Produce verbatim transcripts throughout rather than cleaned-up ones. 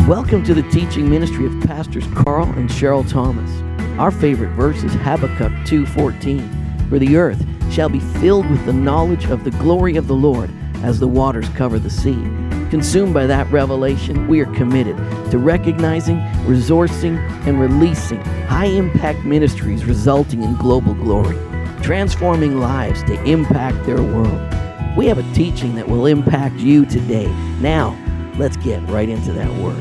Welcome to the teaching ministry of Pastors Carl and Cheryl Thomas. Our favorite verse is Habakkuk two fourteen. For the earth shall be filled with the knowledge of the glory of the Lord as the waters cover the sea. Consumed by that revelation, we are committed to recognizing, resourcing, and releasing high-impact ministries resulting in global glory, transforming lives to impact their world. We have a teaching that will impact you today. Now, let's get right into that word.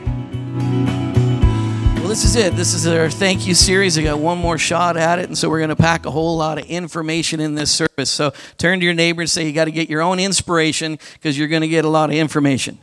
Well, this is it. This is our thank you series. I got one more shot at it, and so we're going to pack a whole lot of information in this service. So turn to your neighbor and say you got to get your own inspiration because you're going to get a lot of information.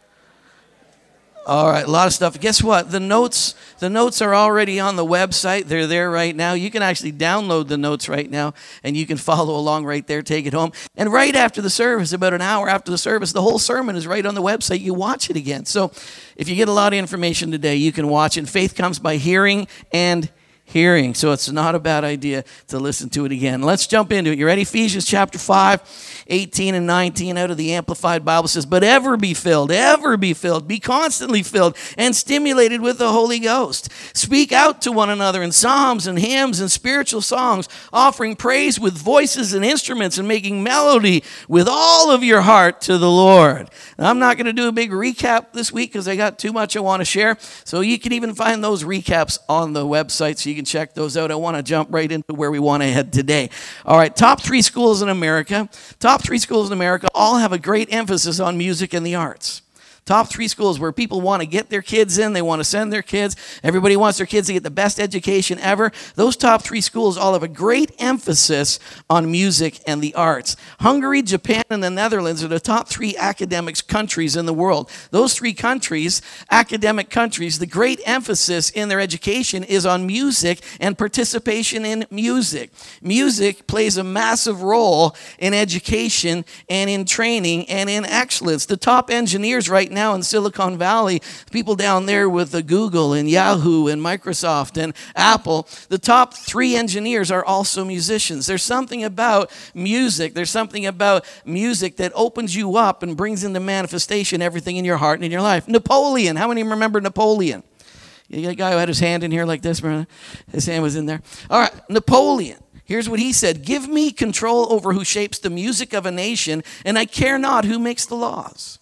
All right, a lot of stuff. Guess what? The notes, the notes are already on the website. They're there right now. You can actually download the notes right now, and you can follow along right there, take it home. And right after the service, about an hour after the service, the whole sermon is right on the website. You watch it again. So if you get a lot of information today, you can watch it. Faith comes by hearing and hearing. So it's not a bad idea to listen to it again. Let's jump into it. You ready? Ephesians chapter five, eighteen and nineteen out of the Amplified Bible says, but ever be filled, ever be filled, be constantly filled and stimulated with the Holy Ghost. Speak out to one another in psalms and hymns and spiritual songs, offering praise with voices and instruments and making melody with all of your heart to the Lord. Now, I'm not going to do a big recap this week because I got too much I want to share. So you can even find those recaps on the website so you can check those out. I want to jump right into where we want to head today. All right, top three schools in America. Top three schools in America all have a great emphasis on music and the arts. Top three schools where people want to get their kids in. They want to send their kids. Everybody wants their kids to get the best education ever. Those top three schools all have a great emphasis on music and the arts. Hungary, Japan, and the Netherlands are the top three academic countries in the world. Those three countries, academic countries, the great emphasis in their education is on music and participation in music. Music plays a massive role in education and in training and in excellence. The top engineers right now now in Silicon Valley, people down there with the Google and Yahoo and Microsoft and Apple, the top three engineers are also musicians. There's something about music. There's something about music that opens you up and brings into manifestation everything in your heart and in your life. Napoleon. How many remember Napoleon? You got a guy who had his hand in here like this. His hand was in there. All right, Napoleon. Here's what he said. Give me control over who shapes the music of a nation, and I care not who makes the laws.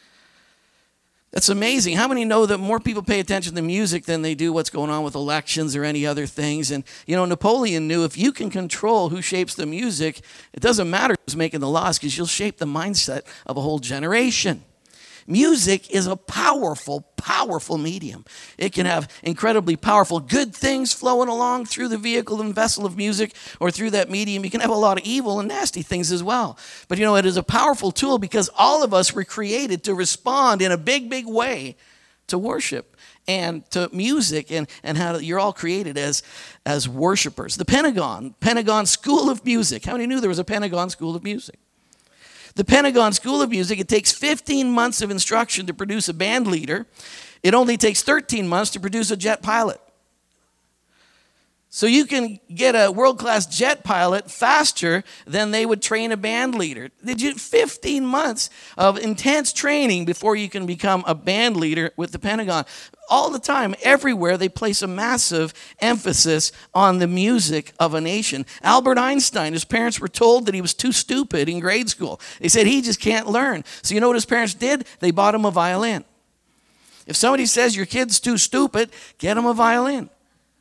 That's amazing. How many know that more people pay attention to music than they do what's going on with elections or any other things? And, you know, Napoleon knew if you can control who shapes the music, it doesn't matter who's making the laws because you'll shape the mindset of a whole generation. Music is a powerful, powerful medium. It can have incredibly powerful good things flowing along through the vehicle and vessel of music or through that medium. You can have a lot of evil and nasty things as well. But you know, it is a powerful tool because all of us were created to respond in a big, big way to worship and to music, and, and how you're all created as, as worshipers. The Pentagon, Pentagon School of Music. How many knew there was a Pentagon School of Music? The Pentagon School of Music, it takes fifteen months of instruction to produce a band leader. It only takes thirteen months to produce a jet pilot. So you can get a world-class jet pilot faster than they would train a band leader. Did you fifteen months of intense training before you can become a band leader with the Pentagon? All the time, everywhere, they place a massive emphasis on the music of a nation. Albert Einstein, his parents were told that he was too stupid in grade school. They said he just can't learn. So you know what his parents did? They bought him a violin. If somebody says your kid's too stupid, get him a violin.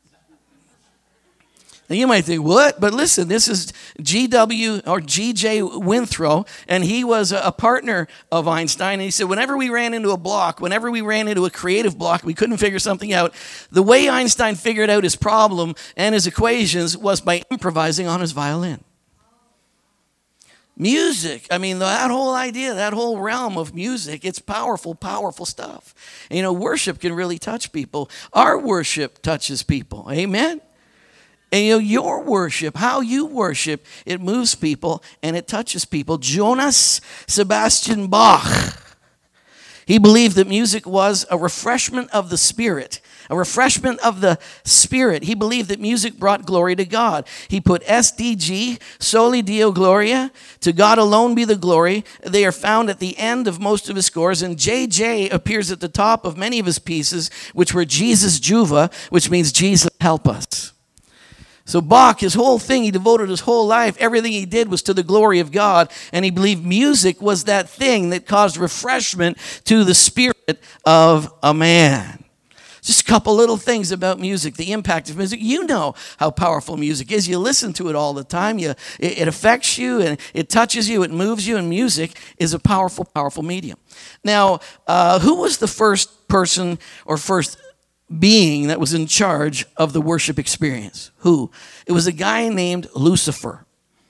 Now you might think, what? But listen, this is G W or G J Winthrow, and he was a partner of Einstein. And he said, whenever we ran into a block, whenever we ran into a creative block, we couldn't figure something out, the way Einstein figured out his problem and his equations was by improvising on his violin. Music, I mean, that whole idea, that whole realm of music, it's powerful, powerful stuff. And, you know, worship can really touch people. Our worship touches people. Amen? And you know, your worship, how you worship, it moves people and it touches people. Johann Sebastian Bach, He believed that music was a refreshment of the spirit, a refreshment of the spirit. He believed that music brought glory to God. He put S D G, Soli Deo Gloria, to God alone be the glory. They are found at the end of most of his scores, and J J appears at the top of many of his pieces, which were Jesus Juva, which means Jesus help us. So Bach, his whole thing, he devoted his whole life, everything he did was to the glory of God, and he believed music was that thing that caused refreshment to the spirit of a man. Just a couple little things about music, the impact of music. You know how powerful music is. You listen to it all the time. You, it, it affects you, and it touches you, it moves you, and music is a powerful, powerful medium. Now, uh, who was the first person or first being that was in charge of the worship experience? Who? It was a guy named Lucifer.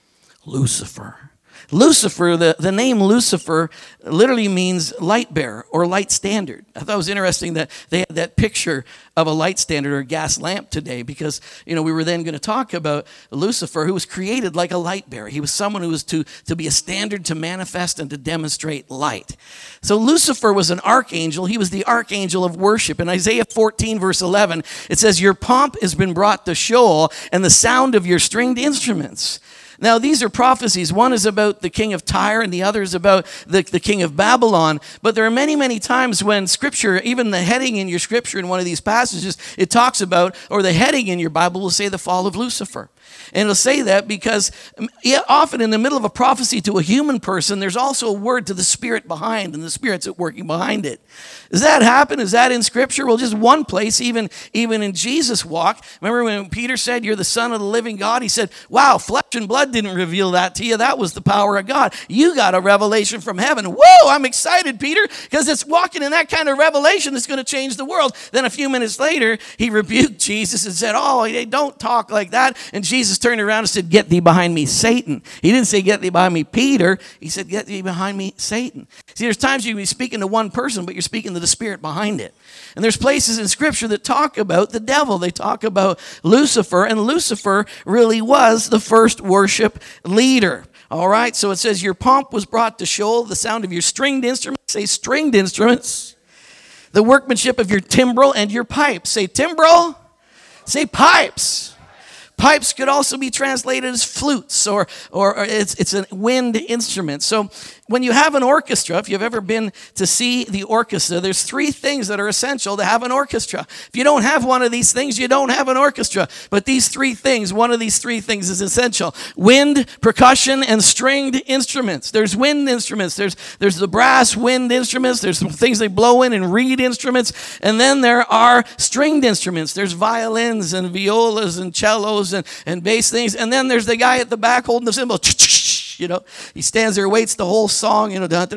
Lucifer. Lucifer, the, the name Lucifer literally means light bearer or light standard. I thought it was interesting that they had that picture of a light standard or a gas lamp today because, you know, we were then going to talk about Lucifer, who was created like a light bearer. He was someone who was to, to be a standard to manifest and to demonstrate light. So Lucifer was an archangel. He was the archangel of worship. In Isaiah fourteen, verse eleven, it says, "Your pomp has been brought to Sheol, and the sound of your stringed instruments." Now, these are prophecies. One is about the king of Tyre, and the other is about the, the king of Babylon. But there are many, many times when Scripture, even the heading in your Scripture in one of these passages, it talks about, or the heading in your Bible will say the fall of Lucifer. And it'll say that because often in the middle of a prophecy to a human person, there's also a word to the spirit behind, and the spirit's working behind it. Does that happen? Is that in Scripture? Well, just one place, even, even in Jesus' walk. Remember when Peter said, "You're the Son of the living God"? He said, "Wow, flesh and blood didn't reveal that to you. That was the power of God. You got a revelation from heaven." Whoa, I'm excited, Peter, because it's walking in that kind of revelation that's going to change the world. Then a few minutes later, he rebuked Jesus and said, "Oh, don't talk like that." And Jesus turned around and said, "Get thee behind me, Satan." He didn't say, "Get thee behind me, Peter." He said, "Get thee behind me, Satan." See, there's times you can be speaking to one person, but you're speaking to the spirit behind it. And there's places in Scripture that talk about the devil. They talk about Lucifer, and Lucifer really was the first worship leader. All right, so it says, "Your pomp was brought to Sheol, the sound of your stringed instruments." Say stringed instruments. "The workmanship of your timbrel and your pipes." Say timbrel. Say pipes. Pipes could also be translated as flutes, or, or, or it's, it's a wind instrument. So when you have an orchestra, if you've ever been to see the orchestra, there's three things that are essential to have an orchestra. If you don't have one of these things, you don't have an orchestra. But these three things, one of these three things is essential: wind, percussion, and stringed instruments. There's wind instruments. There's, there's the brass wind instruments. There's some things they blow in and reed instruments. And then there are stringed instruments. There's violins and violas and cellos and, and bass things. And then there's the guy at the back holding the cymbal. You know, he stands there, waits the whole song, you know, and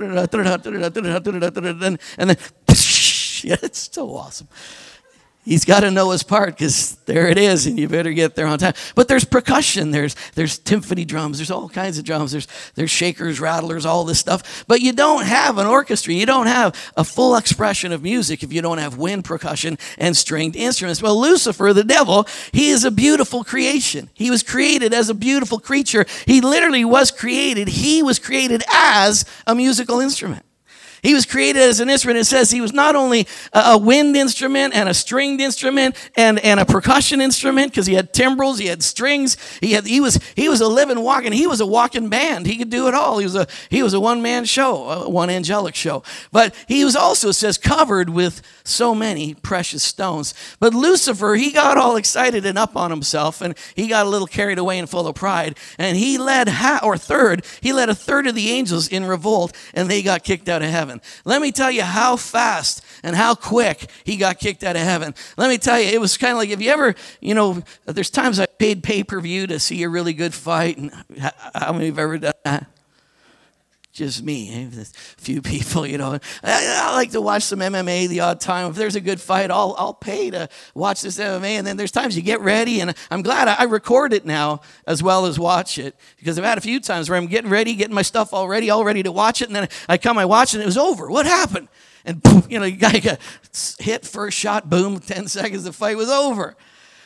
then, yeah, it's so awesome. He's got to know his part because there it is, and you better get there on time. But there's percussion, there's there's timpani drums, there's all kinds of drums, there's there's shakers, rattlers, all this stuff. But you don't have an orchestra, you don't have a full expression of music if you don't have wind, percussion, and stringed instruments. Well, Lucifer, the devil, he is a beautiful creation. He was created as a beautiful creature. He literally was created, he was created as a musical instrument. He was created as an instrument. It says he was not only a wind instrument and a stringed instrument and, and a percussion instrument, because he had timbrels, he had strings, he had he was he was a living, walking, he was a walking band. He could do it all. He was a he was a one-man show, a one angelic show. But he was also, it says, covered with so many precious stones. But Lucifer, he got all excited and up on himself, and he got a little carried away and full of pride. And he led ha- or third, he led a third of the angels in revolt, and they got kicked out of heaven. Let me tell you how fast and how quick he got kicked out of heaven. Let me tell you, it was kind of like, if you ever, you know, there's times I paid pay-per-view to see a really good fight, and how many have ever done that? Just me, a few people, you know. I, I like to watch some M M A the odd time. If there's a good fight, I'll I'll pay to watch this M M A. And then there's times you get ready, and I'm glad I, I record it now as well as watch it, because I've had a few times where I'm getting ready, getting my stuff all ready, all ready to watch it, and then I come, I watch it, and it was over. What happened? And boom, you know, the guy got hit, first shot, boom, ten seconds, the fight was over.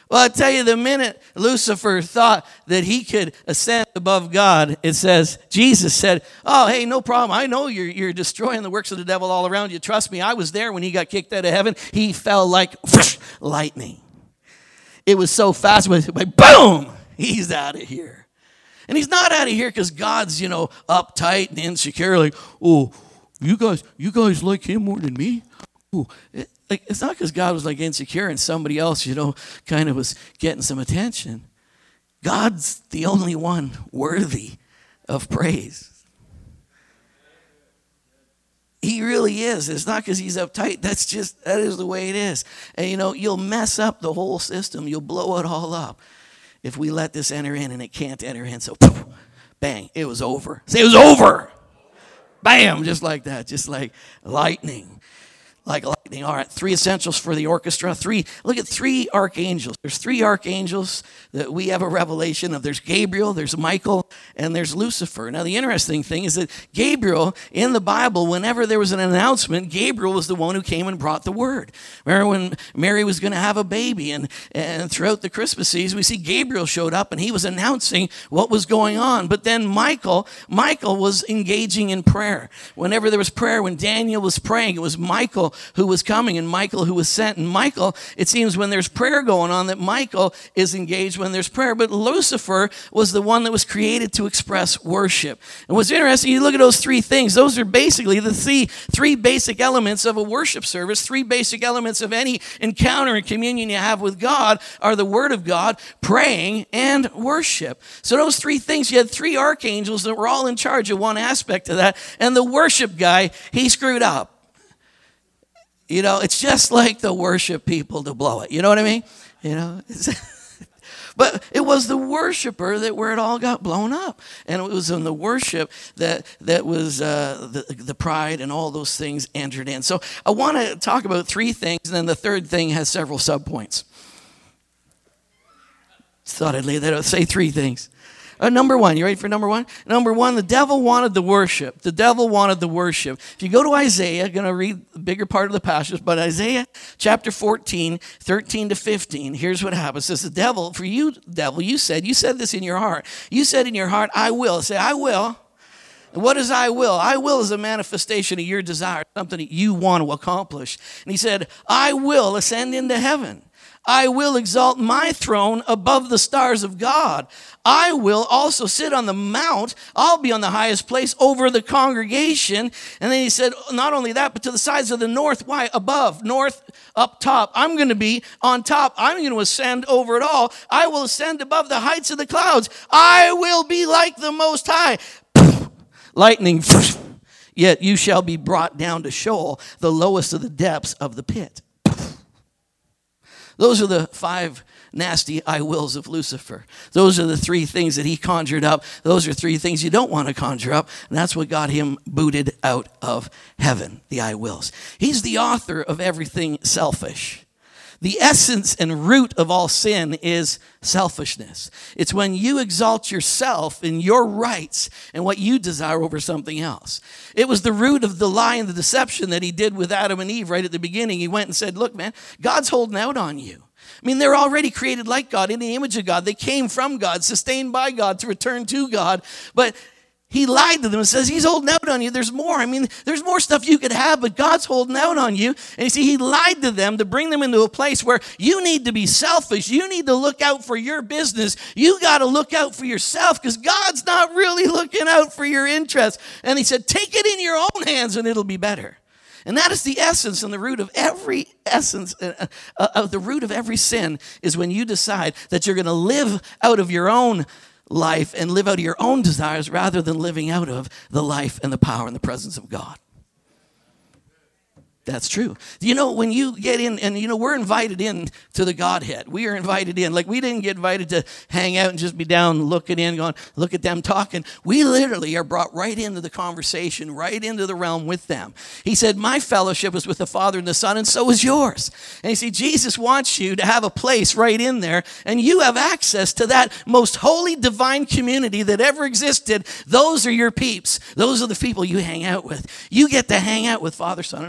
Well, I tell you, the minute Lucifer thought that he could ascend above God, it says, Jesus said, oh, hey, no problem. I know you're, you're destroying the works of the devil all around you. Trust me, I was there when he got kicked out of heaven. He fell like whoosh, lightning. It was so fast, like boom, he's out of here. And he's not out of here because God's, you know, uptight and insecure, like, oh, you guys, you guys like him more than me? Ooh. It, Like, it's not because God was like insecure and somebody else, you know, kind of was getting some attention. God's the only one worthy of praise. He really is. It's not because he's uptight. That's just, that is the way it is. And, you know, you'll mess up the whole system. You'll blow it all up if we let this enter in and it can't enter in. So, poof, bang, it was over. Say it was over. Bam, just like that, just like lightning. Like lightning. All right, three essentials for the orchestra. Three, look at three archangels. There's three archangels that we have a revelation of. There's Gabriel, there's Michael, and there's Lucifer. Now, the interesting thing is that Gabriel, in the Bible, whenever there was an announcement, Gabriel was the one who came and brought the word. Remember when Mary was going to have a baby, and, and throughout the Christmas season, we see Gabriel showed up, and he was announcing what was going on. But then Michael, Michael was engaging in prayer. Whenever there was prayer, when Daniel was praying, it was Michael who was coming and Michael who was sent. And Michael, it seems when there's prayer going on, that Michael is engaged when there's prayer. But Lucifer was the one that was created to express worship. And what's interesting, you look at those three things. Those are basically the three, three basic elements of a worship service. Three basic elements of any encounter and communion you have with God are the Word of God, praying, and worship. So those three things, you had three archangels that were all in charge of one aspect of that. And the worship guy, he screwed up. You know, it's just like the worship people to blow it. You know what I mean? You know, but it was the worshiper that where it all got blown up, and it was in the worship that that was uh, the the pride and all those things entered in. So I want to talk about three things, and then the third thing has several subpoints. Thought I'd lay that out. Say three things. Uh, number one, you ready for number one? Number one, the devil wanted the worship. The devil wanted the worship. If you go to Isaiah, I'm going to read the bigger part of the passage, but Isaiah chapter fourteen, thirteen to fifteen, here's what happens. It says, the devil, for you, devil, you said, you said this in your heart. You said in your heart, I will. Say, I will. And what is I will? I will is a manifestation of your desire, something that you want to accomplish. And he said, I will ascend into heaven. I will exalt my throne above the stars of God. I will also sit on the mount. I'll be on the highest place over the congregation. And then he said, not only that, but to the sides of the north. Why? Above, north, up top. I'm going to be on top. I'm going to ascend over it all. I will ascend above the heights of the clouds. I will be like the Most High. Lightning. Yet you shall be brought down to Sheol, the lowest of the depths of the pit. Those are the five nasty I wills of Lucifer. Those are the three things that he conjured up. Those are three things you don't want to conjure up. And that's what got him booted out of heaven, the I wills. He's the author of everything selfish. The essence and root of all sin is selfishness. It's when you exalt yourself and your rights and what you desire over something else. It was the root of the lie and the deception that he did with Adam and Eve right at the beginning. He went and said, look, man, God's holding out on you. I mean, they're already created like God, in the image of God. They came from God, sustained by God to return to God. But he lied to them and says, he's holding out on you. There's more. I mean, there's more stuff you could have, but God's holding out on you. And you see, he lied to them to bring them into a place where you need to be selfish. You need to look out for your business. You got to look out for yourself because God's not really looking out for your interests. And he said, take it in your own hands and it'll be better. And that is the essence and the root of every essence, uh, uh, of the root of every sin is when you decide that you're going to live out of your own life and live out of your own desires rather than living out of the life and the power and the presence of God. That's true. You know, when you get in, and you know, we're invited in to the Godhead. We are invited in. Like, we didn't get invited to hang out and just be down looking in, going, look at them talking. We literally are brought right into the conversation, right into the realm with them. He said, my fellowship is with the Father and the Son, and so is yours. And you see, Jesus wants you to have a place right in there, and you have access to that most holy divine community that ever existed. Those are your peeps. Those are the people you hang out with. You get to hang out with Father, Son, and Holy Ghost.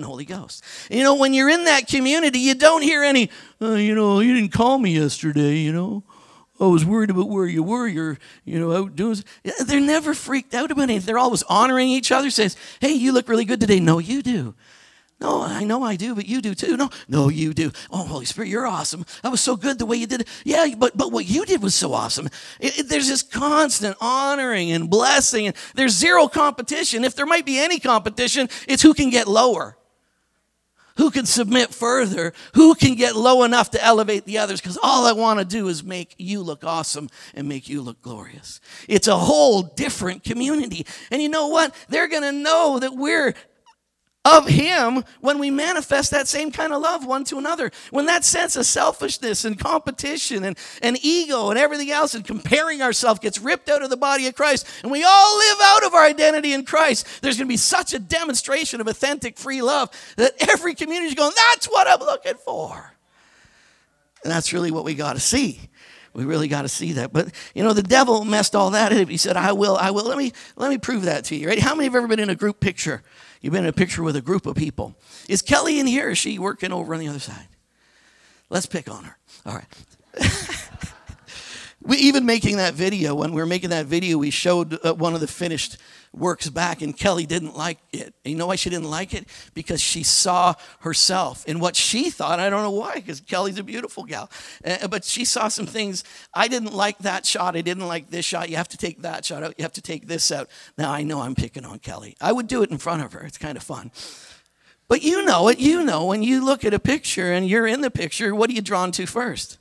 most. You know, when you're in that community, you don't hear any, uh, you know, you didn't call me yesterday, you know. I was worried about where you were. You're, you know, out doing. They're never freaked out about anything. They're always honoring each other. Says, hey, you look really good today. No, you do. No, I know I do, but you do too. No, no, you do. Oh, Holy Spirit, you're awesome. That was so good the way you did it. Yeah, but but what you did was so awesome. It, it, there's this constant honoring and blessing. And there's zero competition. If there might be any competition, it's who can get lower. Who can submit further? Who can get low enough to elevate the others? Because all I want to do is make you look awesome and make you look glorious. It's a whole different community. And you know what? They're going to know that we're of him when we manifest that same kind of love one to another. When that sense of selfishness and competition and, and ego and everything else and comparing ourselves gets ripped out of the body of Christ and we all live out of our identity in Christ, there's going to be such a demonstration of authentic free love that every community is going, that's what I'm looking for. And that's really what we got to see. We really got to see that. But, you know, the devil messed all that up. He said, I will, I will. Let me, let me prove that to you, right? How many have ever been in a group picture? You've been in a picture with a group of people. Is Kelly in here or is she working over on the other side? Let's pick on her. All right. We even making that video, when we were making that video, we showed uh, one of the finished works back, and Kelly didn't like it. And you know why she didn't like it? Because she saw herself in what she thought. I don't know why, because Kelly's a beautiful gal. Uh, but she saw some things. I didn't like that shot. I didn't like this shot. You have to take that shot out. You have to take this out. Now, I know I'm picking on Kelly. I would do it in front of her. It's kind of fun. But you know it. You know when you look at a picture and you're in the picture, what are you drawn to first?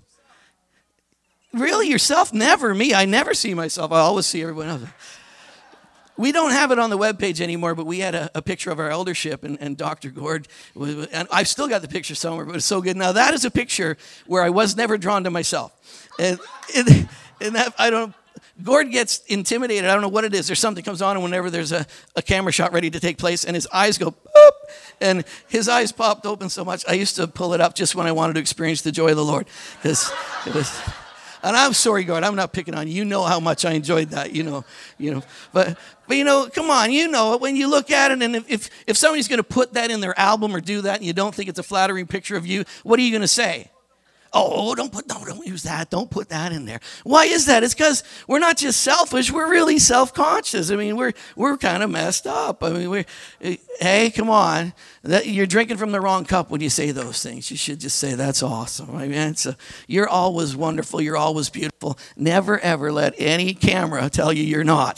Really, yourself? Never me. I never see myself. I always see everyone else. We don't have it on the webpage anymore, but we had a, a picture of our eldership, and, and Doctor Gord, was, and I've still got the picture somewhere, but it's so good. Now, that is a picture where I was never drawn to myself. And, and, and that, I don't, Gord gets intimidated. I don't know what it is. There's something comes on, and whenever there's a, a camera shot ready to take place, and his eyes go, boop, and his eyes popped open so much, I used to pull it up just when I wanted to experience the joy of the Lord, because it was... And I'm sorry, God, I'm not picking on you. You know how much I enjoyed that, you know, you know. But, but you know, come on, you know it. When you look at it, and if, if, if somebody's going to put that in their album or do that, and you don't think it's a flattering picture of you, what are you going to say? Oh, don't put, no, don't use that. Don't put that in there. Why is that? It's because we're not just selfish. We're really self-conscious. I mean, we're we're kind of messed up. I mean, we're, hey, come on. That, you're drinking from the wrong cup when you say those things. You should just say, that's awesome. I mean, it's a, you're always wonderful. You're always beautiful. Never, ever let any camera tell you you're not.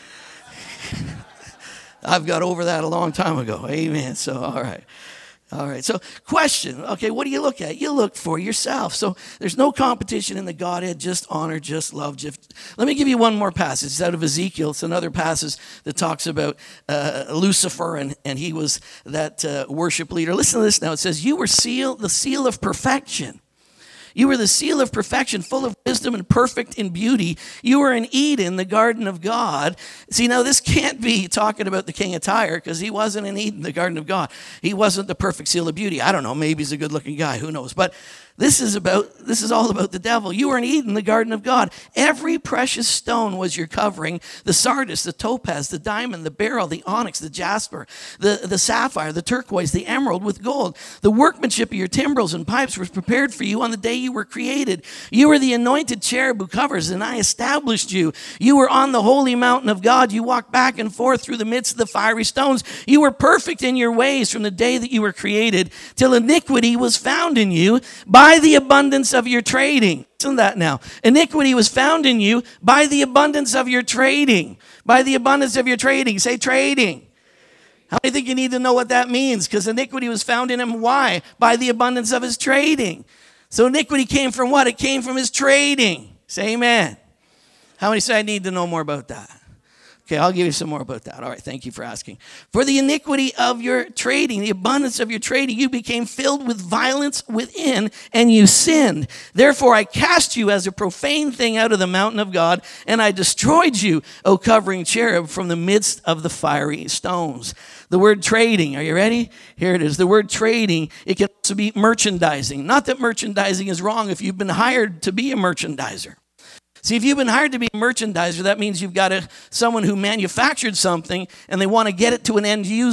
I've got over that a long time ago. Amen. So, all right. All right, so question, okay, what do you look at? You look for yourself. So there's no competition in the Godhead, just honor, just love. Just, let me give you one more passage. It's out of Ezekiel. It's another passage that talks about uh, Lucifer, and, and he was that uh, worship leader. Listen to this now. It says, you were seal, the seal of perfection. You were the seal of perfection, full of wisdom and perfect in beauty. You were in Eden, the garden of God. See, now this can't be talking about the king of Tyre, because he wasn't in Eden, the garden of God. He wasn't the perfect seal of beauty. I don't know, maybe he's a good-looking guy, who knows. But this is about, this is all about the devil. You were in Eden, the garden of God. Every precious stone was your covering. The sardius, the topaz, the diamond, the beryl, the onyx, the jasper, the, the sapphire, the turquoise, the emerald with gold. The workmanship of your timbrels and pipes was prepared for you on the day you were created. You were the anointed cherub who covers, and I established you. You were on the holy mountain of God. You walked back and forth through the midst of the fiery stones. You were perfect in your ways from the day that you were created till iniquity was found in you. By the abundance of your trading. Listen to that now. Iniquity was found in you by the abundance of your trading. By the abundance of your trading. Say trading. How many think you need to know what that means? Because iniquity was found in him. Why? By the abundance of his trading. So iniquity came from what? It came from his trading. Say amen. How many say I need to know more about that? Okay, I'll give you some more about that. All right, thank you for asking. For the iniquity of your trading, the abundance of your trading, you became filled with violence within, and you sinned. Therefore, I cast you as a profane thing out of the mountain of God, and I destroyed you, O covering cherub, from the midst of the fiery stones. The word trading, are you ready? Here it is. The word trading, it can also be merchandising. Not that merchandising is wrong if you've been hired to be a merchandiser. See, if you've been hired to be a merchandiser, that means you've got a, someone who manufactured something and they want to get it to an end user.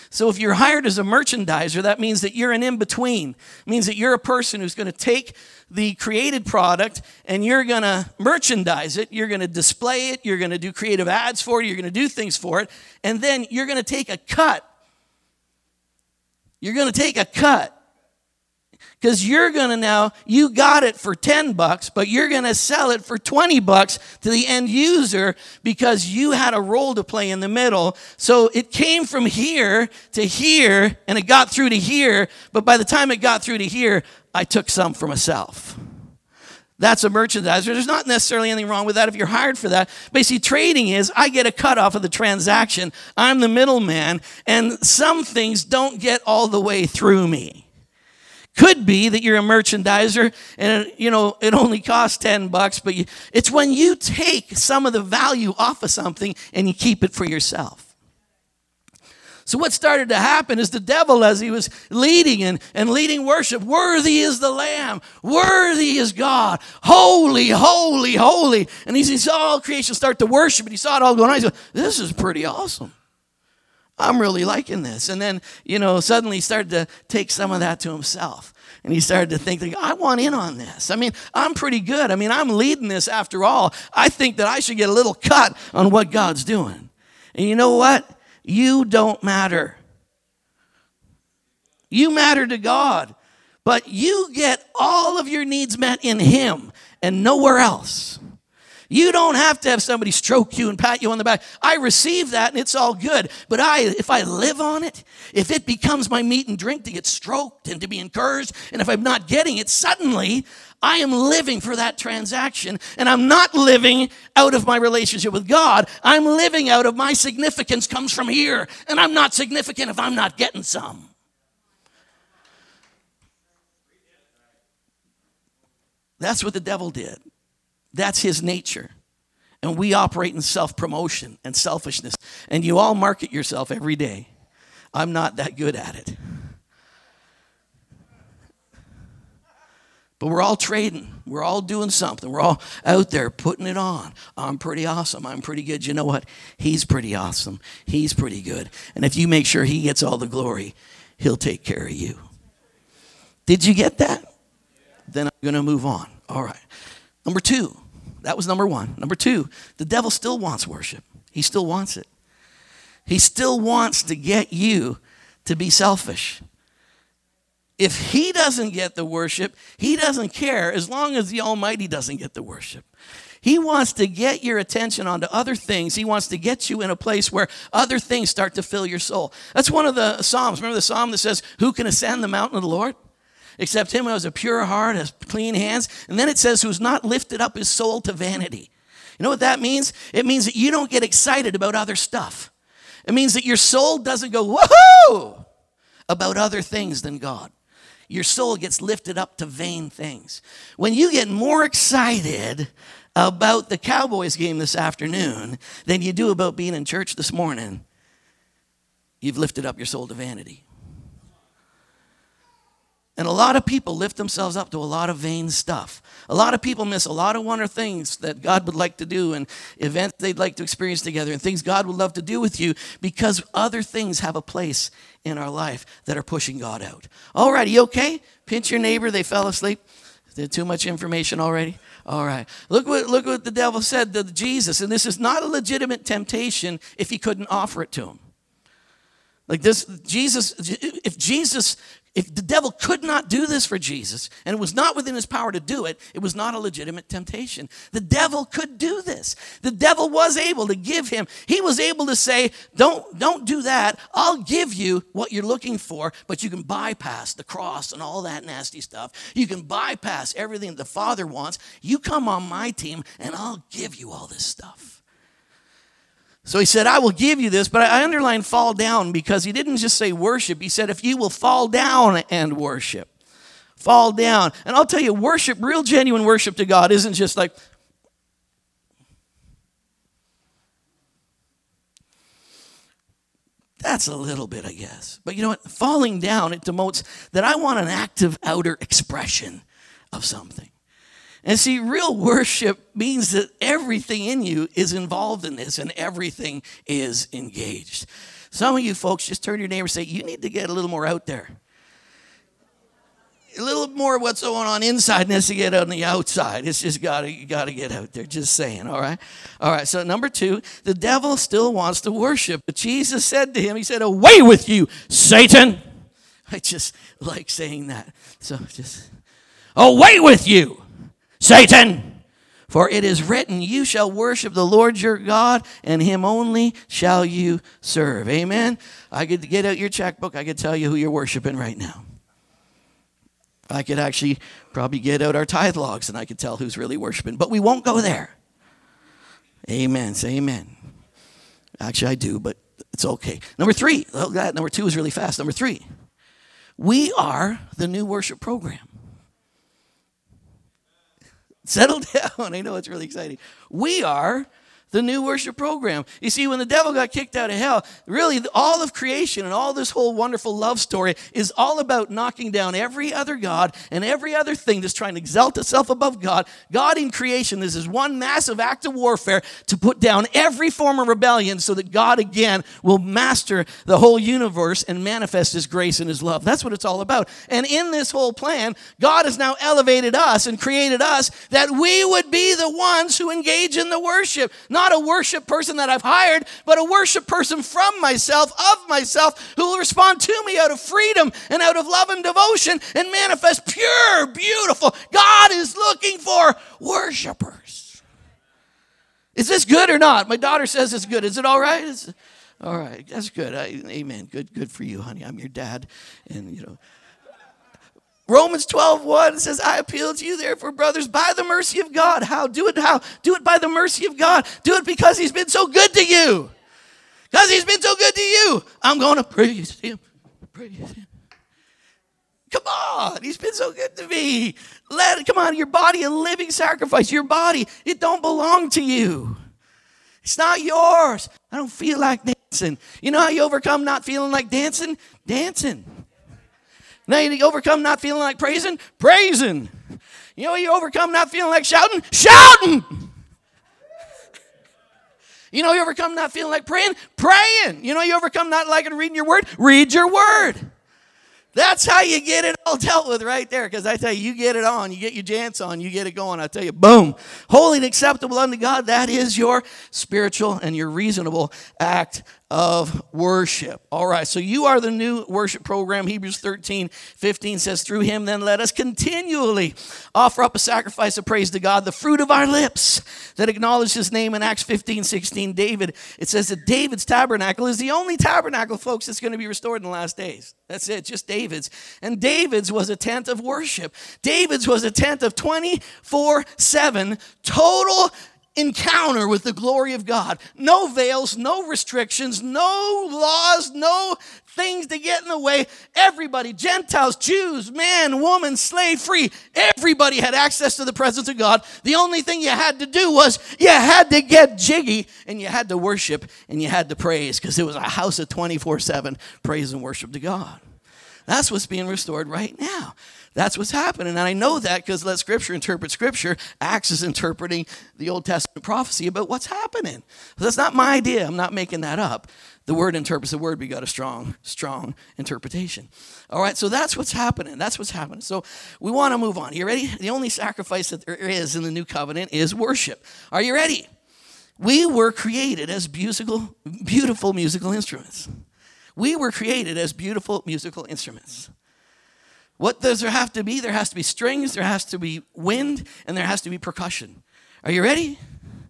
So if you're hired as a merchandiser, that means that you're an in-between. It means that you're a person who's going to take the created product and you're going to merchandise it. You're going to display it. You're going to do creative ads for it. You're going to do things for it. And then you're going to take a cut. You're going to take a cut. Because you're going to now, you got it for ten bucks, but you're going to sell it for twenty bucks to the end user because you had a role to play in the middle. So it came from here to here, and it got through to here, but by the time it got through to here, I took some for myself. That's a merchandiser. There's not necessarily anything wrong with that if you're hired for that. Basically, trading is I get a cut off of the transaction. I'm the middleman, and some things don't get all the way through me. Could be that you're a merchandiser and, you know, it only costs ten bucks, but you, it's when you take some of the value off of something and you keep it for yourself. So what started to happen is the devil, as he was leading and, and leading worship, worthy is the Lamb, worthy is God, holy, holy, holy. And he saw all creation start to worship, and he saw it all going on. He said, this is pretty awesome. I'm really liking this. And then, you know, suddenly he started to take some of that to himself. And he started to think, I want in on this. I mean, I'm pretty good. I mean, I'm leading this after all. I think that I should get a little cut on what God's doing. And you know what? You don't matter. You matter to God. But you get all of your needs met in Him and nowhere else. You don't have to have somebody stroke you and pat you on the back. I receive that and it's all good. But I, if I live on it, if it becomes my meat and drink to get stroked and to be encouraged, and if I'm not getting it, suddenly I am living for that transaction, and I'm not living out of my relationship with God. I'm living out of my significance comes from here, and I'm not significant if I'm not getting some. That's what the devil did. That's his nature. And we operate in self-promotion and selfishness. And you all market yourself every day. I'm not that good at it. But we're all trading. We're all doing something. We're all out there putting it on. I'm pretty awesome. I'm pretty good. You know what? He's pretty awesome. He's pretty good. And if you make sure he gets all the glory, he'll take care of you. Did you get that? Then I'm going to move on. All right. Number two. That was number one. Number two, the devil still wants worship. He still wants it. He still wants to get you to be selfish. If he doesn't get the worship, he doesn't care as long as the Almighty doesn't get the worship. He wants to get your attention onto other things. He wants to get you in a place where other things start to fill your soul. That's one of the Psalms. Remember the Psalm that says, who can ascend the mountain of the Lord? Except him who has a pure heart, has clean hands. And then it says, who's not lifted up his soul to vanity. You know what that means? It means that you don't get excited about other stuff. It means that your soul doesn't go, woohoo, about other things than God. Your soul gets lifted up to vain things. When you get more excited about the Cowboys game this afternoon than you do about being in church this morning, you've lifted up your soul to vanity. And a lot of people lift themselves up to a lot of vain stuff. A lot of people miss a lot of wonderful things that God would like to do and events they'd like to experience together and things God would love to do with you because other things have a place in our life that are pushing God out. All right, you okay? Pinch your neighbor. They fell asleep. Is there too much information already? All right. Look what, look what the devil said to Jesus. And this is not a legitimate temptation if he couldn't offer it to him. Like this, Jesus, if Jesus... If the devil could not do this for Jesus, and it was not within his power to do it, it was not a legitimate temptation. The devil could do this. The devil was able to give him, he was able to say, don't, don't do that. I'll give you what you're looking for, but you can bypass the cross and all that nasty stuff. You can bypass everything the Father wants. You come on my team, and I'll give you all this stuff. So he said, I will give you this, but I underline fall down because he didn't just say worship. He said, if you will fall down and worship. Fall down. And I'll tell you, worship, real genuine worship to God isn't just like, that's a little bit, I guess. But you know what? Falling down, it denotes that I want an active outer expression of something. And see, real worship means that everything in you is involved in this and everything is engaged. Some of you folks, just turn to your neighbor and say, you need to get a little more out there. A little more of what's going on inside needs to get on the outside. It's just got to, you got to get out there. Just saying, all right? All right, so number two, the devil still wants to worship. But Jesus said to him, he said, away with you, Satan. I just like saying that. So just, away with you, Satan. For it is written, you shall worship the Lord your God, and him only shall you serve. Amen? I could get out your checkbook. I could tell you who you're worshiping right now. I could actually probably get out our tithe logs and I could tell who's really worshiping. But we won't go there. Amen. Say amen. Actually, I do, but it's okay. Number three. Oh, that number two is really fast. Number three. We are the new worship program. Settle down. I know it's really exciting. We are the new worship program. You see, when the devil got kicked out of hell, really all of creation and all this whole wonderful love story is all about knocking down every other god and every other thing that's trying to exalt itself above God. God in creation, this is one massive act of warfare to put down every form of rebellion so that God again will master the whole universe and manifest his grace and his love. That's what it's all about. And in this whole plan, God has now elevated us and created us that we would be the ones who engage in the worship. Not a worship person that I've hired, but a worship person from myself, of myself, who will respond to me out of freedom and out of love and devotion and manifest pure, beautiful. God is looking for worshipers. Is this good or not? My daughter says it's good. Is it all right? It's, all right. That's good. I, amen. Good, good for you, honey. I'm your dad. And, you know, Romans twelve one says, I appeal to you, therefore, brothers, by the mercy of God. How? Do it how? Do it by the mercy of God. Do it because he's been so good to you. Because he's been so good to you. I'm going to praise him. Praise him. Come on. He's been so good to me. Let it, come on, your body, a living sacrifice. Your body, it don't belong to you. It's not yours. I don't feel like dancing. You know how you overcome not feeling like dancing? Dancing. Now you overcome not feeling like praising? Praising. You know you overcome not feeling like shouting? Shouting. You know you overcome not feeling like praying? Praying. You know you overcome not liking reading your word? Read your word. That's how you get it all dealt with right there. Because I tell you, you get it on. You get your jants on. You get it going. I tell you, boom. Holy and acceptable unto God. That is your spiritual and your reasonable act of worship. All right, so you are the new worship program. Hebrews thirteen fifteen says, through him then let us continually offer up a sacrifice of praise to God, the fruit of our lips that acknowledge his name. In Acts fifteen sixteen, David, it says that David's tabernacle is the only tabernacle, folks, that's going to be restored in the last days. That's it, just David's. And David's was a tent of worship. David's was a tent of twenty-four seven total encounter with the glory of God. No veils, no restrictions, no laws, no things to get in the way. Everybody, Gentiles, Jews, man, woman, slave, free, everybody had access to the presence of God. The only thing you had to do was you had to get jiggy and you had to worship and you had to praise, because it was a house of twenty-four seven praise and worship to God. That's what's being restored right now. That's what's happening. And I know that because let Scripture interpret Scripture. Acts is interpreting the Old Testament prophecy about what's happening. That's not my idea. I'm not making that up. The Word interprets the Word. We got a strong, strong interpretation. All right, so that's what's happening. That's what's happening. So we want to move on. You ready? The only sacrifice that there is in the New Covenant is worship. Are you ready? We were created as musical, beautiful musical instruments. We were created as beautiful musical instruments. What does there have to be? There has to be strings, there has to be wind, and there has to be percussion. Are you ready?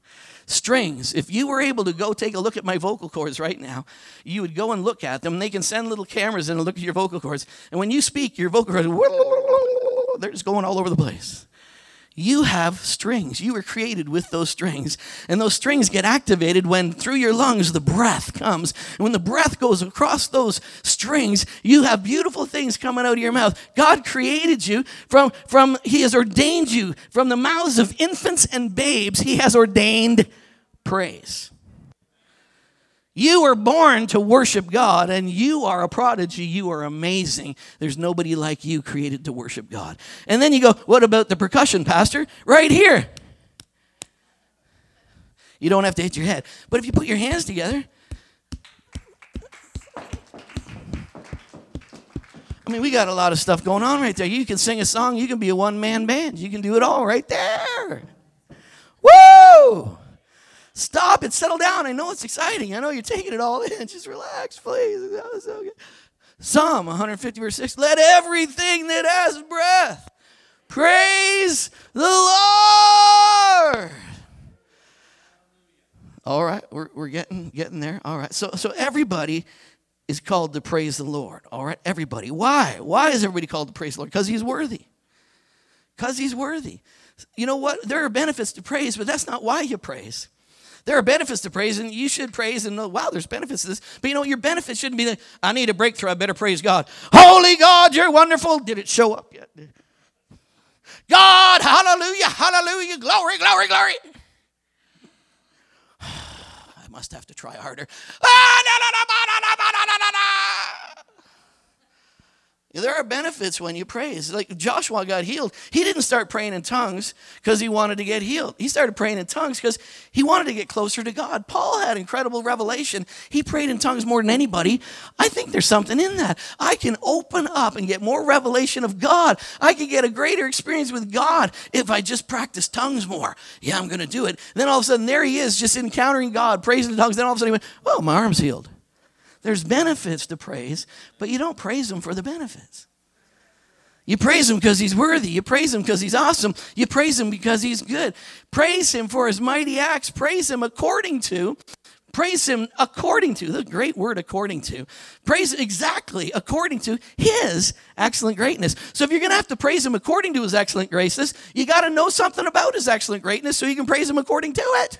Strings. If you were able to go take a look at my vocal cords right now, you would go and look at them. They can send little cameras in and look at your vocal cords. And when you speak, your vocal cords, they're just going all over the place. You have strings. You were created with those strings. And those strings get activated when through your lungs the breath comes. And when the breath goes across those strings, you have beautiful things coming out of your mouth. God created you from, from He has ordained you from the mouths of infants and babes. He has ordained praise. You were born to worship God, and you are a prodigy. You are amazing. There's nobody like you created to worship God. And then you go, what about the percussion, Pastor? Right here. You don't have to hit your head. But if you put your hands together, I mean, we got a lot of stuff going on right there. You can sing a song. You can be a one-man band. You can do it all right there. Woo! Stop it. Settle down. I know it's exciting. I know you're taking it all in. Just relax, please. That was so good. Psalm one fifty, verse six. Let everything that has breath praise the Lord. All right. We're, we're getting, getting there. All right. So, so everybody is called to praise the Lord. All right, everybody. Why? Why is everybody called to praise the Lord? Because he's worthy. Because he's worthy. You know what? There are benefits to praise, but that's not why you praise. There are benefits to praise, and you should praise and know, wow, there's benefits to this. But you know, your benefit shouldn't be, like, I need a breakthrough, I better praise God. Holy God, you're wonderful. Did it show up yet? God, hallelujah, hallelujah, glory, glory, glory. I must have to try harder. Ah, no, no, no, no, no, no, no, no, no. There are benefits when you praise. Like Joshua got healed. He didn't start praying in tongues because he wanted to get healed. He started praying in tongues because he wanted to get closer to God. Paul had incredible revelation. He prayed in tongues more than anybody. I think there's something in that. I can open up and get more revelation of God. I can get a greater experience with God if I just practice tongues more. Yeah, I'm going to do it. Then all of a sudden, there he is, just encountering God, praising in tongues. Then all of a sudden he went, well, my arm's healed. There's benefits to praise, but you don't praise him for the benefits. You praise him because he's worthy. You praise him because he's awesome. You praise him because he's good. Praise him for his mighty acts. Praise him according to. Praise him according to. The great word, according to. Praise exactly according to his excellent greatness. So if you're going to have to praise him according to his excellent greatness, you got to know something about his excellent greatness so you can praise him according to it.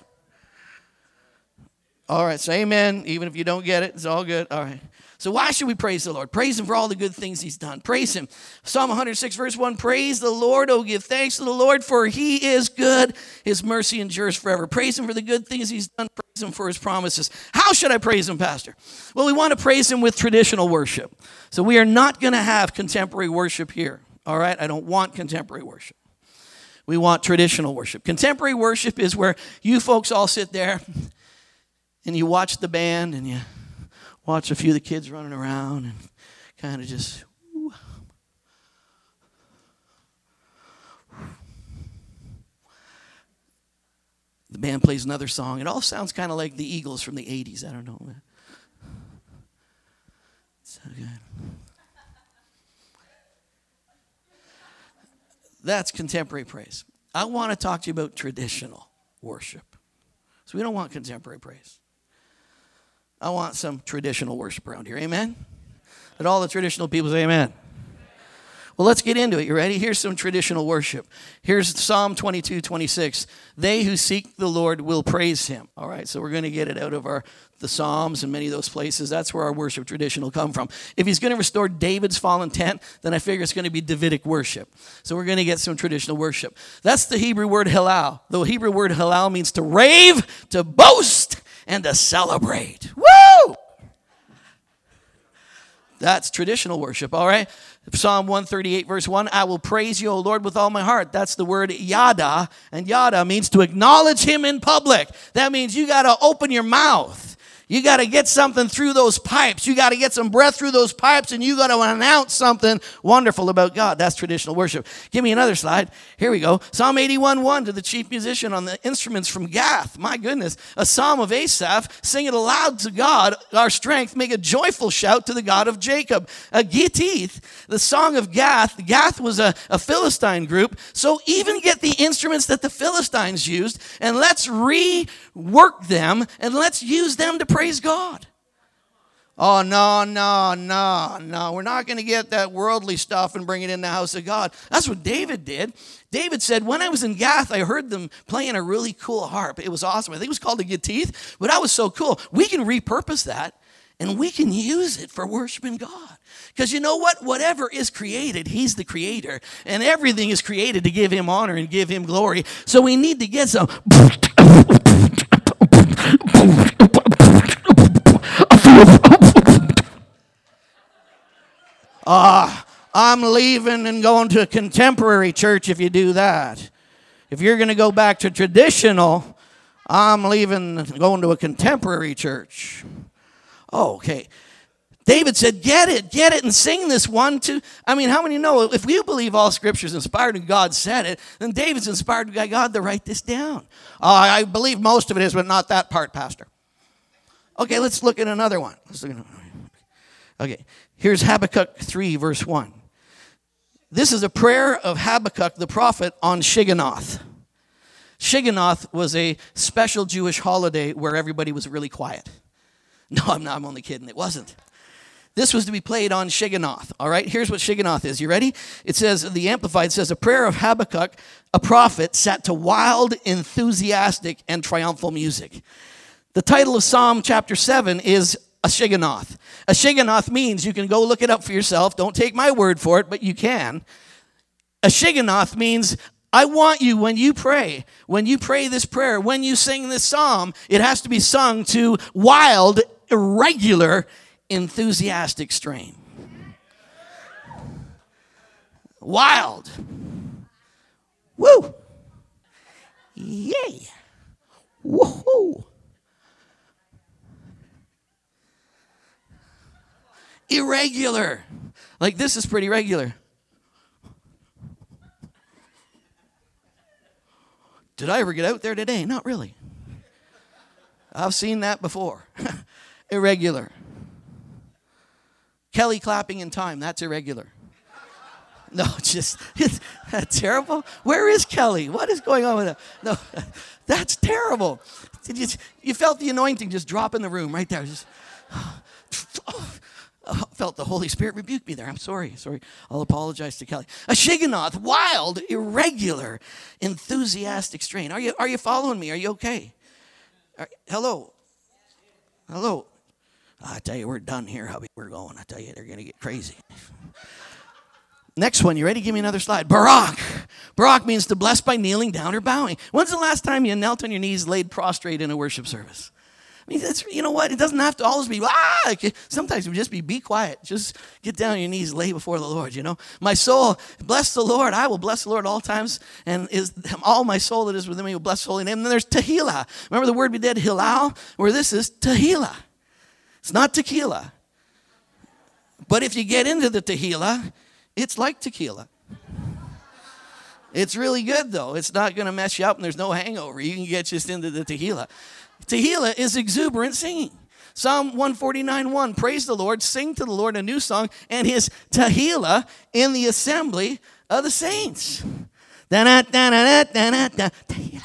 All right, so amen. Even if you don't get it, it's all good. All right. So why should we praise the Lord? Praise him for all the good things he's done. Praise him. Psalm one oh six, verse one, praise the Lord. Oh, give thanks to the Lord, for he is good. His mercy endures forever. Praise him for the good things he's done. Praise him for his promises. How should I praise him, Pastor? Well, we want to praise him with traditional worship. So we are not going to have contemporary worship here. All right? I don't want contemporary worship. We want traditional worship. Contemporary worship is where you folks all sit there and you watch the band and you watch a few of the kids running around and kind of just, whoo. The band plays another song. It all sounds kind of like the Eagles from the eighties. I don't know. So good. That's contemporary praise. I want to talk to you about traditional worship. So we don't want contemporary praise. I want some traditional worship around here. Amen? Let all the traditional people say amen. Well, let's get into it. You ready? Here's some traditional worship. Here's Psalm twenty-two, twenty-six. They who seek the Lord will praise him. All right, so we're going to get it out of our the Psalms and many of those places. That's where our worship tradition will come from. If he's going to restore David's fallen tent, then I figure it's going to be Davidic worship. So we're going to get some traditional worship. That's the Hebrew word halal. The Hebrew word halal means to rave, to boast, and to celebrate. Woo! That's traditional worship, all right? Psalm one thirty-eight, verse one, I will praise you, O Lord, with all my heart. That's the word yada, and yada means to acknowledge him in public. That means you got to open your mouth. You got to get something through those pipes. You got to get some breath through those pipes, and you got to announce something wonderful about God. That's traditional worship. Give me another slide. Here we go. Psalm eighty-one, one, to the chief musician on the instruments from Gath. My goodness. A psalm of Asaph. Sing it aloud to God, our strength. Make a joyful shout to the God of Jacob. A Gittith, the song of Gath. Gath was a, a Philistine group. So even get the instruments that the Philistines used, and let's rework them, and let's use them to praise God. Oh, no, no, no, no. We're not going to get that worldly stuff and bring it in the house of God. That's what David did. David said, when I was in Gath, I heard them playing a really cool harp. It was awesome. I think it was called a Gittith, but that was so cool. We can repurpose that, and we can use it for worshiping God. Because you know what? Whatever is created, he's the creator. And everything is created to give him honor and give him glory. So we need to get some... Ah, uh, I'm leaving and going to a contemporary church if you do that. If you're going to go back to traditional, I'm leaving and going to a contemporary church. Oh, okay. David said, get it, get it, and sing this one, two. I mean, how many know if we believe all Scripture is inspired and God said it, then David's inspired by God to write this down. Uh, I believe most of it is, but not that part, Pastor. Okay, let's look at another one. Let's look at another one. Okay, here's Habakkuk three, verse one. This is a prayer of Habakkuk the prophet on Shigionoth. Shigionoth was a special Jewish holiday where everybody was really quiet. No, I'm not. I'm only kidding. It wasn't. This was to be played on Shigionoth. All right, here's what Shigionoth is. You ready? It says, the Amplified says, a prayer of Habakkuk, a prophet, set to wild, enthusiastic, and triumphal music. The title of Psalm chapter seven is a Shigionoth. A Shigionoth means, you can go look it up for yourself. Don't take my word for it, but you can. A Shigionoth means, I want you, when you pray, when you pray this prayer, when you sing this psalm, it has to be sung to wild, irregular, enthusiastic strain. Wild. Woo. Yay. Woohoo. Irregular. Like this is pretty regular. Did I ever get out there today? Not really. I've seen that before. Irregular. Kelly clapping in time, that's irregular. No, just, it's that's terrible. Where is Kelly? What is going on with that? No, that's terrible. You, you felt the anointing just drop in the room right there. Just, oh, felt the Holy Spirit rebuke me there. I'm sorry. Sorry. I'll apologize to Kelly. A Shigionoth, wild, irregular, enthusiastic strain. Are you, are you following me? Are you okay? Are, hello? Hello? I tell you, we're done here, hubby. We're going. I tell you, they're going to get crazy. Next one, you ready? Give me another slide. Barak. Barak means to bless by kneeling down or bowing. When's the last time you knelt on your knees, laid prostrate in a worship service? I mean, that's, you know what? It doesn't have to always be, ah! Sometimes it would just be, be quiet. Just get down on your knees, lay before the Lord, you know? My soul, bless the Lord. I will bless the Lord all times, and is all my soul that is within me will bless the holy name. And then there's Tehillah. Remember the word we did, Hillel? Where this is Tehillah. It's not tequila. But if you get into the Tehillah, it's like tequila. It's really good, though. It's not going to mess you up, and there's no hangover. You can get just into the Tehillah. Tehillah is exuberant singing. Psalm one forty-nine one, praise the Lord, sing to the Lord a new song, and his Tehillah in the assembly of the saints. Da-da-da-da-da-da-da. Tehillah.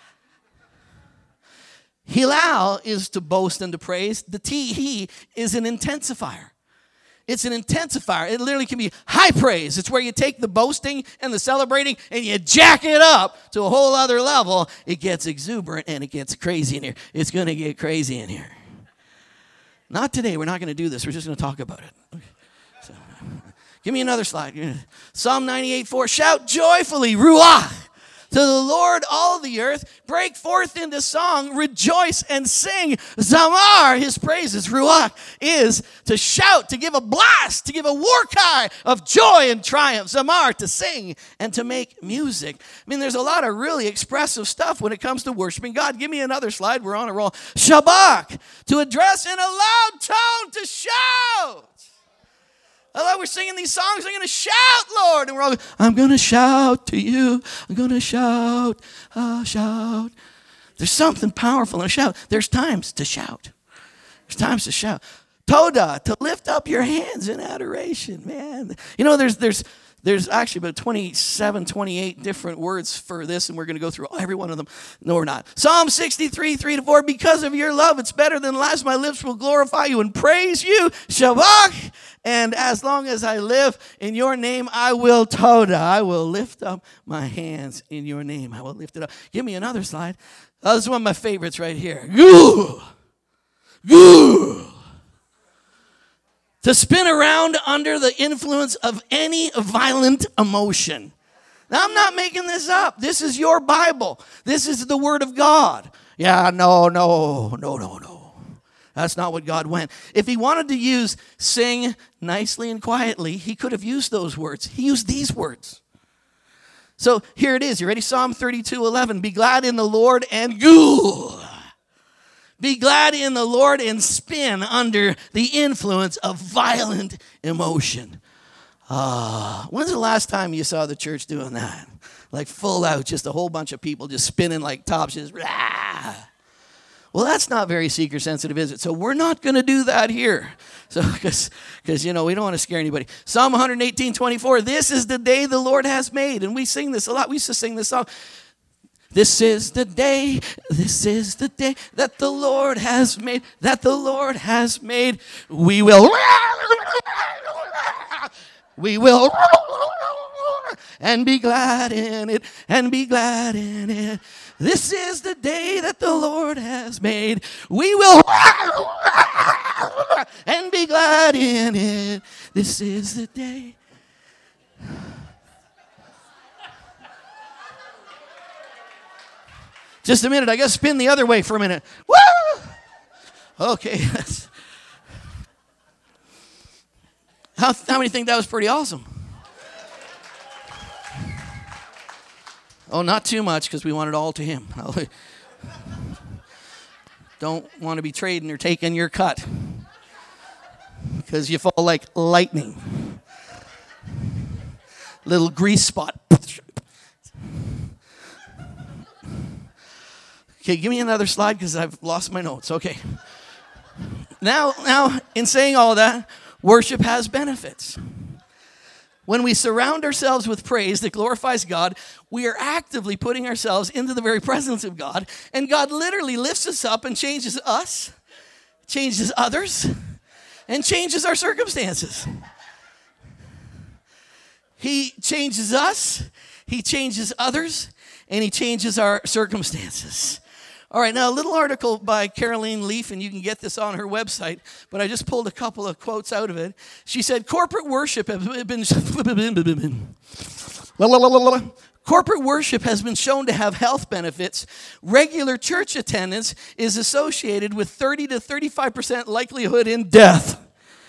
Hillel is to boast and to praise. The T, he, is an intensifier. It's an intensifier. It literally can be high praise. It's where you take the boasting and the celebrating and you jack it up to a whole other level. It gets exuberant and it gets crazy in here. It's going to get crazy in here. Not today. We're not going to do this. We're just going to talk about it. Okay. So, give me another slide. Psalm ninety-eight four, shout joyfully, ruach. To the Lord, all the earth, break forth into song, rejoice and sing. Zamar, his praises, Ruach, is to shout, to give a blast, to give a war cry of joy and triumph. Zamar, to sing and to make music. I mean, there's a lot of really expressive stuff when it comes to worshiping God. Give me another slide. We're on a roll. Shabach, to address in a loud tone, to shout. I love we're singing these songs. I'm going to shout, Lord. And we're all, I'm going to shout to you. I'm going to shout, uh, shout. There's something powerful in a shout. There's times to shout. There's times to shout. Toda, to lift up your hands in adoration, man. You know, there's there's there's actually about twenty-seven, twenty-eight different words for this, and we're going to go through every one of them. No, we're not. Psalm sixty-three, three to four, because of your love, it's better than last. My lips will glorify you and praise you. Shabach. And as long as I live in your name, I will toda. I will lift up my hands in your name. I will lift it up. Give me another slide. Oh, this is one of my favorites right here. Goo. Goo. To spin around under the influence of any violent emotion. Now, I'm not making this up. This is your Bible. This is the Word of God. Yeah, no, no, no, no, no. That's not what God went. If he wanted to use sing nicely and quietly, he could have used those words. He used these words. So here it is. You ready? Psalm thirty-two eleven. Be glad in the Lord and goo. Be glad in the Lord and spin under the influence of violent emotion. Ah, when's the last time you saw the church doing that? Like full out, just a whole bunch of people just spinning like tops, just rah. Well, that's not very seeker sensitive, is it? So we're not going to do that here. So, because, because you know, we don't want to scare anybody. Psalm one eighteen, twenty-four, this is the day the Lord has made. And we sing this a lot. We used to sing this song. This is the day, this is the day that the Lord has made, that the Lord has made. We will, we will, and be glad in it, and be glad in it. This is the day that the Lord has made. We will, and be glad in it. This is the day. Just a minute, I got to spin the other way for a minute. Woo! Okay. How, how many think that was pretty awesome? Oh, not too much, because we want it all to him. Don't want to be trading or taking your cut, because you fall like lightning. Little grease spot. Okay, give me another slide because I've lost my notes. Okay. Now, now, in saying all that, worship has benefits. When we surround ourselves with praise that glorifies God, we are actively putting ourselves into the very presence of God, and God literally lifts us up and changes us, changes others, and changes our circumstances. He changes us, he changes others, and he changes our circumstances. All right, now a little article by Caroline Leaf, and you can get this on her website, but I just pulled a couple of quotes out of it. She said, corporate worship has been, corporate worship has been shown to have health benefits. Regular church attendance is associated with thirty to thirty-five percent likelihood in death.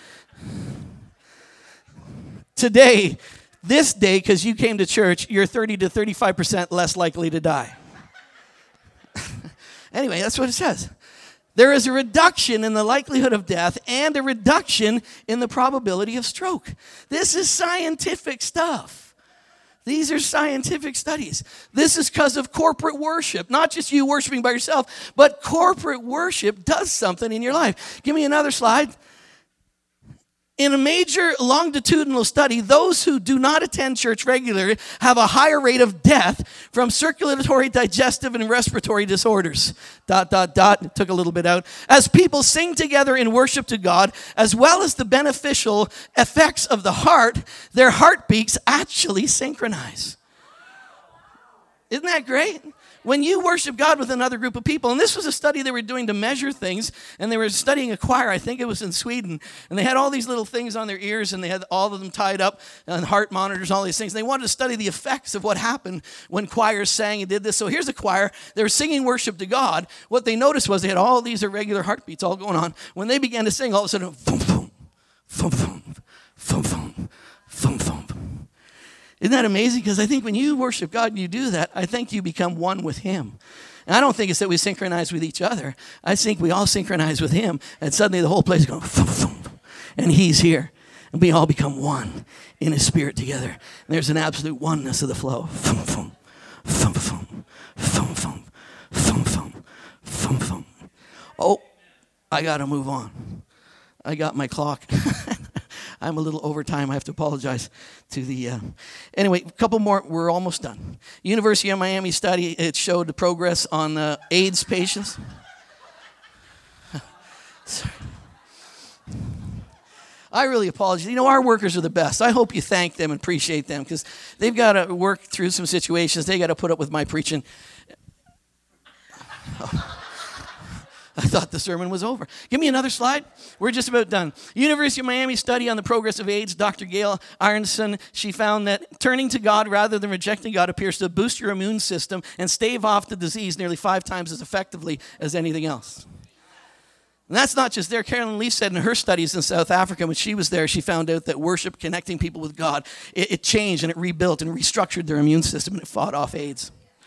Today, this day, because you came to church, you're thirty to thirty-five percent less likely to die. Anyway, that's what it says. There is a reduction in the likelihood of death and a reduction in the probability of stroke. This is scientific stuff. These are scientific studies. This is because of corporate worship. Not just you worshiping by yourself, but corporate worship does something in your life. Give me another slide. In a major longitudinal study, those who do not attend church regularly have a higher rate of death from circulatory, digestive, and respiratory disorders. Dot, dot, dot. Took a little bit out. As people sing together in worship to God, as well as the beneficial effects of the heart, their heartbeats actually synchronize. Isn't that great? When you worship God with another group of people, and this was a study they were doing to measure things, and they were studying a choir, I think it was in Sweden, and they had all these little things on their ears, and they had all of them tied up, and heart monitors, all these things. And they wanted to study the effects of what happened when choirs sang and did this. So here's a choir. They were singing worship to God. What they noticed was they had all these irregular heartbeats all going on. When they began to sing, all of a sudden, boom, boom, boom, boom, boom, boom, boom, boom. Isn't that amazing? Because I think when you worship God and you do that, I think you become one with him. And I don't think it's that we synchronize with each other. I think we all synchronize with him, and suddenly the whole place is going, boom, boom, and he's here. And we all become one in his spirit together. And there's an absolute oneness of the flow. Boom, boom, boom, boom, boom, boom, boom, boom, boom, boom. Oh, I got to move on. I got my clock. I'm a little over time. I have to apologize to the... Uh... Anyway, a couple more. We're almost done. University of Miami study, it showed the progress on uh, AIDS patients. Sorry. I really apologize. You know, our workers are the best. I hope you thank them and appreciate them, because they've got to work through some situations. They got to put up with my preaching. Oh. I thought the sermon was over. Give me another slide. We're just about done. University of Miami study on the progress of AIDS. Doctor Gail Aronson, she found that turning to God rather than rejecting God appears to boost your immune system and stave off the disease nearly five times as effectively as anything else. And that's not just there. Caroline Leaf said in her studies in South Africa, when she was there, she found out that worship, connecting people with God, it, it changed and it rebuilt and restructured their immune system, and it fought off AIDS.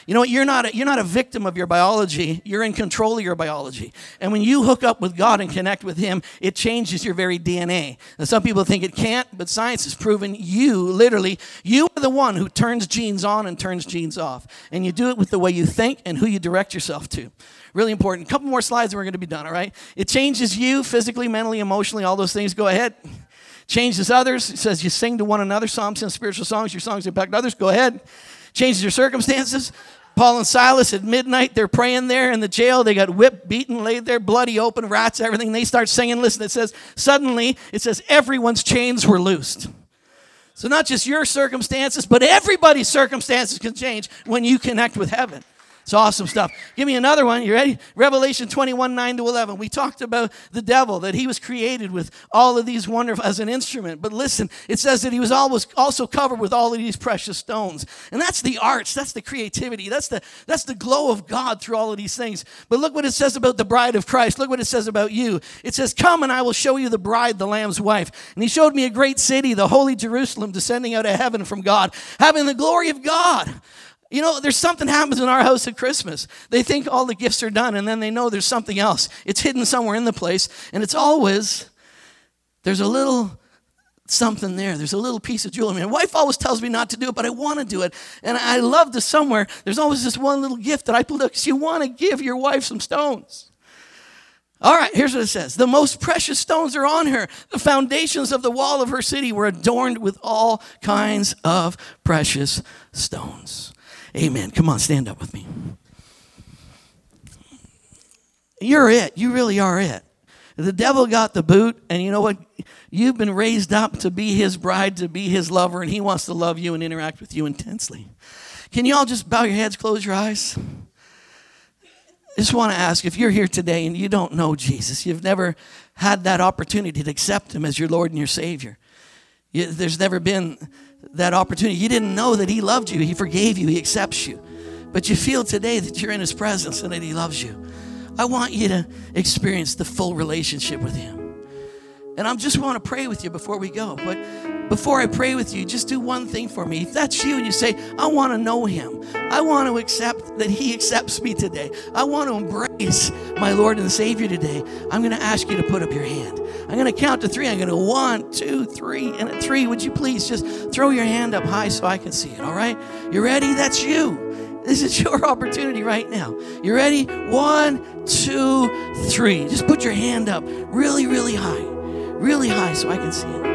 You know what? You're not a, you're not a victim of your biology. You're in control of your biology. And when you hook up with God and connect with him, it changes your very D N A. And some people think it can't, but science has proven you, literally, you are the one who turns genes on and turns genes off. And you do it with the way you think and who you direct yourself to. Really important. A couple more slides and we're going to be done, all right? It changes you physically, mentally, emotionally, all those things. Go ahead. Changes others. It says you sing to one another, psalms and spiritual songs. Your songs impact others. Go ahead. Changes your circumstances. Paul and Silas at midnight, they're praying there in the jail. They got whipped, beaten, laid there, bloody open, rats, everything. They start singing. Listen, it says, suddenly, it says everyone's chains were loosed. So not just your circumstances, but everybody's circumstances can change when you connect with heaven. It's awesome stuff. Give me another one. You ready? Revelation twenty-one, nine to eleven. We talked about the devil, that he was created with all of these wonderful, as an instrument. But listen, it says that he was always also covered with all of these precious stones. And that's the arts. That's the creativity. That's the, that's the glow of God through all of these things. But look what it says about the bride of Christ. Look what it says about you. It says, come and I will show you the bride, the Lamb's wife. And he showed me a great city, the holy Jerusalem, descending out of heaven from God, having the glory of God. You know, there's something happens in our house at Christmas. They think all the gifts are done, and then they know there's something else. It's hidden somewhere in the place, and it's always, there's a little something there. There's a little piece of jewelry. My wife always tells me not to do it, but I want to do it. And I love this somewhere. There's always this one little gift that I pulled out because you want to give your wife some stones. All right, here's what it says. The most precious stones are on her. The foundations of the wall of her city were adorned with all kinds of precious stones. Amen. Come on, stand up with me. You're it. You really are it. The devil got the boot, and you know what? You've been raised up to be his bride, to be his lover, and he wants to love you and interact with you intensely. Can you all just bow your heads, close your eyes? I just want to ask, if you're here today and you don't know Jesus, you've never had that opportunity to accept him as your Lord and your Savior. You, there's never been that opportunity. You didn't know that he loved you. He forgave you. He accepts you. But you feel today that you're in his presence and that he loves you. I want you to experience the full relationship with him. And I just want to pray with you before we go. But before I pray with you, just do one thing for me. If that's you and you say, I want to know him. I want to accept that he accepts me today. I want to embrace my Lord and Savior today. I'm going to ask you to put up your hand. I'm going to count to three. I'm going to one, two, three. And at three, would you please just throw your hand up high so I can see it, all right? You ready? That's you. This is your opportunity right now. You ready? One, two, three. Just put your hand up really, really high. Really high so I can see it.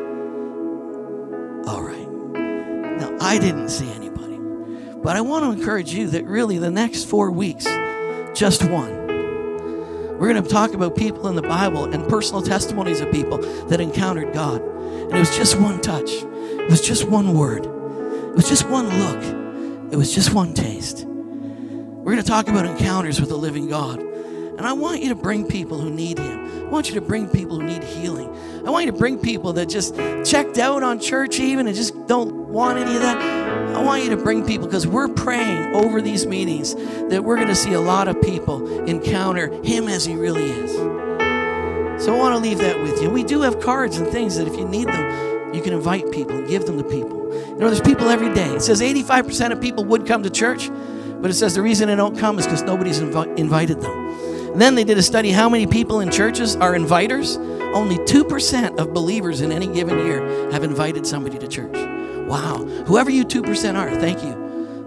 All right. Now, I didn't see anybody. But I want to encourage you that really the next four weeks, just one. We're going to talk about people in the Bible and personal testimonies of people that encountered God. And it was just one touch. It was just one word. It was just one look. It was just one taste. We're going to talk about encounters with the living God. And I want you to bring people who need him. I want you to bring people who need healing. I want you to bring people that just checked out on church even and just don't want any of that. I want you to bring people because we're praying over these meetings that we're going to see a lot of people encounter him as he really is. So I want to leave that with you. We do have cards and things that if you need them, you can invite people and give them to people. You know, there's people every day. It says eighty-five percent of people would come to church, but it says the reason they don't come is because nobody's invi- invited them. And then they did a study, how many people in churches are inviters? Only two percent of believers in any given year have invited somebody to church. Wow. Whoever you two percent are, thank you.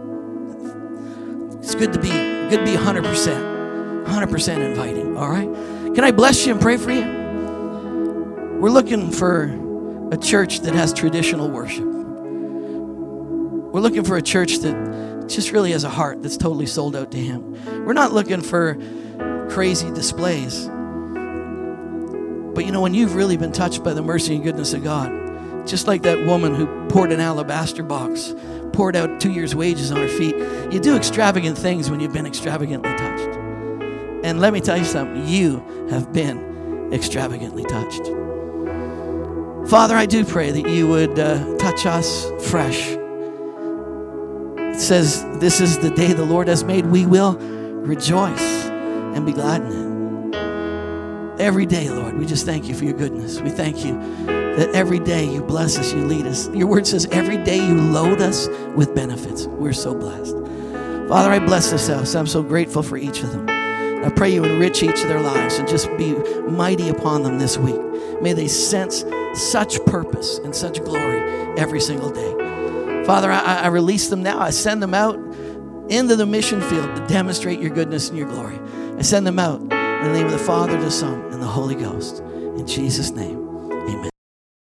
It's good to be, good to be one hundred percent. one hundred percent inviting, all right? Can I bless you and pray for you? We're looking for a church that has traditional worship. We're looking for a church that just really has a heart that's totally sold out to him. We're not looking for crazy displays. But you know, when you've really been touched by the mercy and goodness of God, just like that woman who poured an alabaster box, poured out two years' wages on her feet, you do extravagant things when you've been extravagantly touched. And let me tell you something, you have been extravagantly touched. Father, I do pray that you would uh, touch us fresh. It says, this is the day the Lord has made. We will rejoice and be glad in it. Every day, Lord, we just thank you for your goodness. We thank you that every day you bless us, you lead us. Your word says every day you load us with benefits. We're so blessed. Father, I bless this house. I'm so grateful for each of them. I pray you enrich each of their lives and just be mighty upon them this week. May they sense such purpose and such glory every single day. Father, I, I release them now. I send them out into the mission field to demonstrate your goodness and your glory. I send them out in the name of the Father, the Son, and the Holy Ghost. In Jesus' name.